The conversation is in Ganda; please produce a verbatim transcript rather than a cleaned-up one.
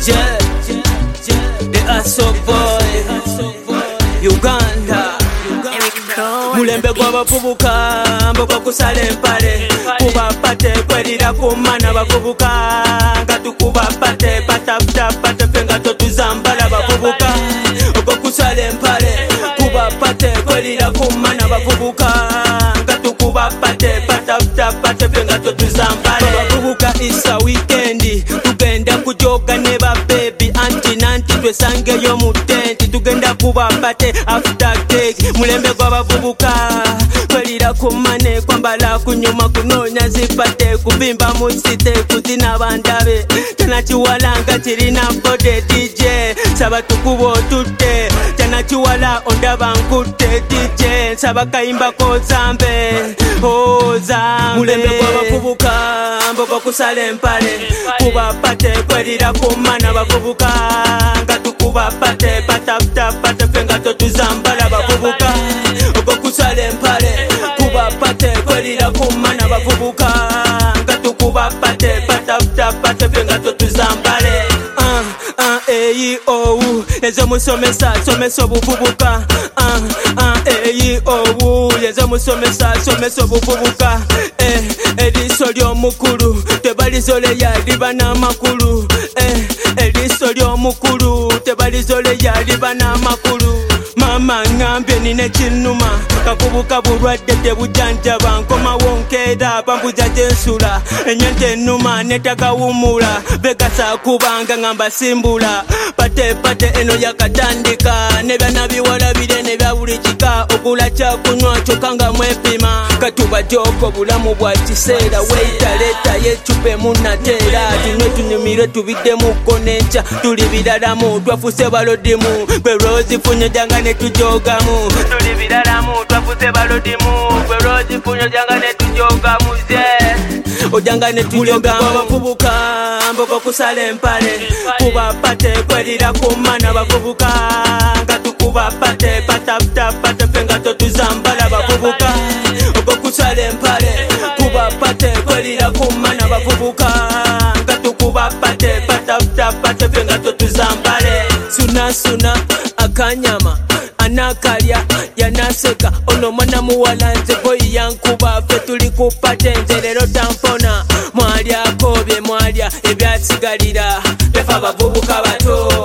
Yeah, the Aso boy, Uganda. Mulembe gw'abavubuka mboga kusala empale kuba pate kwelira kumana bavubuka nga tukuba pate patafuta pate fenga totuzambala bavubuka ogo kusala empale kuba pate kwelira kumana bavubuka nga tukuba pate patafuta pate fenga totuzambala bavubuka isa weekendi tugenda kujoga ne ba baby anti nanti twesangeyo mu tent tugenda kuba pate after cake mulembe gw'abavubuka kwelira kumane kwambala kunyuma kunonya zipate kubimba musite kuzina bandabe tena chiwalanga chirina bode D J saba tukubo tutte tena chiwala ondaba nkute D J saba kaimba ko zambe oza mulembe gw'abavubuka mbogo kusala empale kuba pate kwelira kumana bavubuka nga tukuba pate patafuta pate fenga totuzambala bavubuka ogo kusala empale kuba pate kwelira kumana bavubuka nga tukuba pate patafuta pate fenga totuzambale uh, uh, eyi owu ezo musomesa somesa obuvubuka uh, uh, eyi owu ezo musomesa somesa obuvubuka eh, eriso ly'omukulu tebalizoleya liba n'amakulu eh, eriso ly'omukulu tebalizoleya liba n'amakulu mama ngambye nine kinuma kakubuka bulwadde tebujanjaba nkomawo nkeera bambuza gyensula enyente ennuma netakawumula begasa kubanga ngamba simbula pate pate eno yakatandika nebyana biwala bire nebya buli kika okula kyakunywa kyokka nga mwepima katuba joko bulamu bwa kiseera weitaleta yecupe munateera tunywe tunyumire tubiddemu konenca tuli biralamu twafuse balodimu bwerozifunye janga netujogamu tuli biralamu twafuse balodimu bwerozifunye janga netujogamu ze ojanga netujogamu abavubuka mbogo kusala empale kuba pate kwelira kumana bavubuka nga tukuba pate patafuta pate fenga totuzambala bavubuka ogo kusala empale kuba pate kwelira kumana bavubuka nga tukuba pate patafuta pate fenga totuzambale suna suna akanyama anakalya yanaseka ono mwana muwala nze boyi yankuba fe tuli kupate nze lero tampona mwalyako bye mwalya ebyasigalira befa bavubuka bato